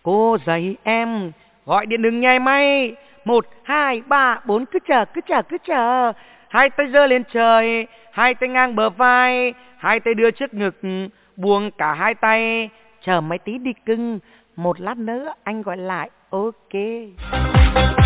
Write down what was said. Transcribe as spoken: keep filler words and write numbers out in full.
Cô dạy em gọi điện đừng nháy máy. Một, hai, ba, bốn, cứ chờ, cứ chờ, cứ chờ. Hai tay giơ lên trời, hai tay ngang bờ vai, hai tay đưa trước ngực, buông cả hai tay. Chờ mấy tí đi cưng, một lát nữa anh gọi lại. Ok.